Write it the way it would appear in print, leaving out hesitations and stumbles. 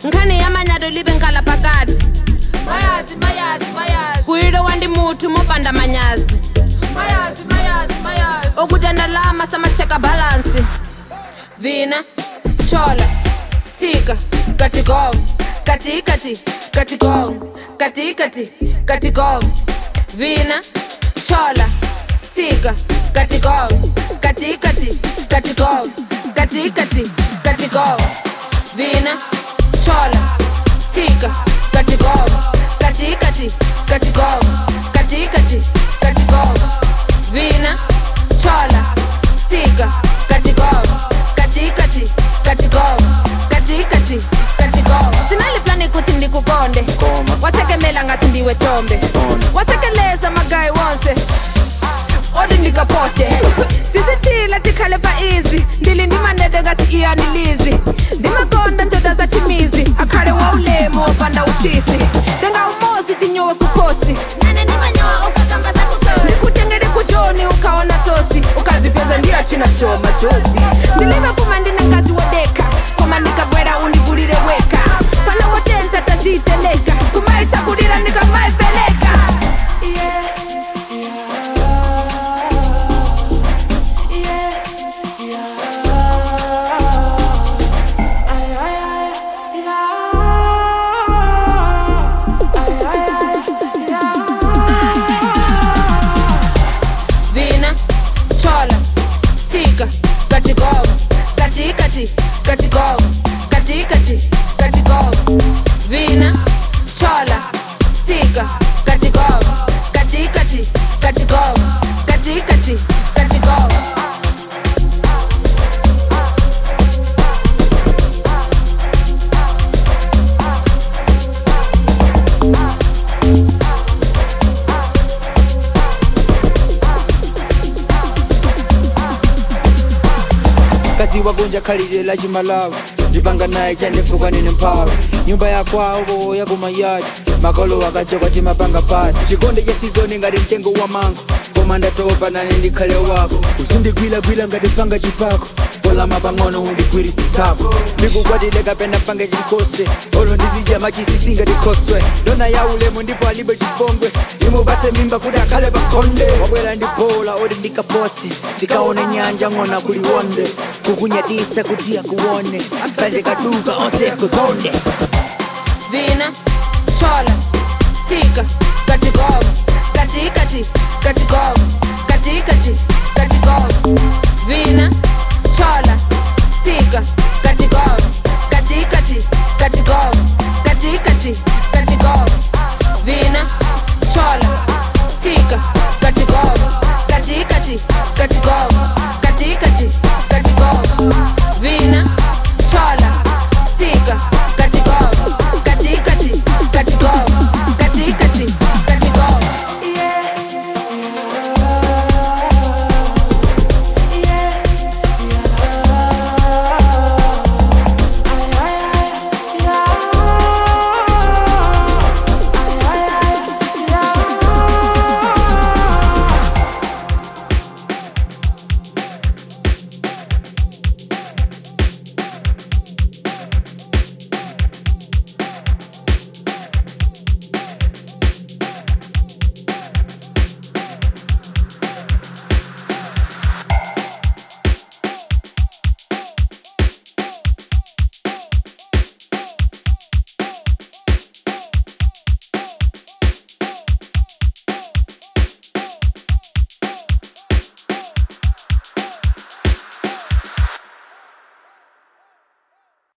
Nkani yamanyado libe ngala pakati. Mayazi, mayazi, mayazi. Kuiro wandi mutu mopanda manyazi. Mayazi, mayazi, mayazi. Okujana lama sama checka balance. Vina, chola, tika, katigong, katikati, katigong, katikati, katigong. Vina, chola, tika, katigong, katikati, katigong, katikati, katigong. Vina, chola, tika, katigong, katikati, katigong, katikati, katigong. Vina, chola, tika, katigong, katikati, katigong, katikati, katigong. Sinali plani kuti ndikukonde, watekemela ngati ndiwe chombe, watekeleza magai wonse, odi ndikapote. Tisichila tikhale pa easy, ndili ndimanede ngati iyanilizi. Ndimakonda njoda za chimizi, akhale wa ulemo opanda uchisi. Tenga umozi tinyowe kukosi, Nane nimanyoa ukakamba za kukosi. nikutengere kujoni ukaona toti, ukazipeza ndia china show machozi. Ndilive kuma ndine ngazi wodeka, kuma nikabwera undigulire weka. Pana wotenta taziteleka, kuma ichakulira nikamaipeleka. Vina, chola, tika, katigong, katikati, katigong, katikati, katigong. Vina, chola, tika, katigong, katikati, katigong, katikati, katigong. kazi wagonja kalile la jimalawa jipanga naye chanefuka nini mpawa nyumba ya kwao ya kumayadi makolo wakachoka timapanga pati chikonde cha sizoni ngati mtengo wa mango komanda topa nane ndikhale wako usindigwilagwila ngati panga chipako kola mapang'ono undigwirisitako ndikukwatile kapena panga chikose olo ndizija machisisi ngati khoswe ndona ya ulemu ndipo alibe chipongwe imubase mimba kuti akhale pakhonde wabwera ndibola odi ndikapote tikaone nyanja ng'ona kuliwonde kukunyadisa kuti akuone sanje kaduka onse kuzonde. Vina, chola, tika, katigong, katikati, katigong, katikati, katigong. Vina, chola, tika, katigong, katikati, katigong, katikati, katigong. Vina,